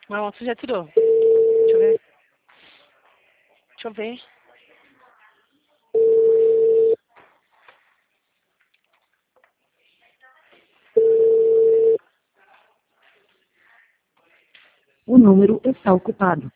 Não, você já tirou. Deixa eu ver. Deixa eu ver. O número está ocupado.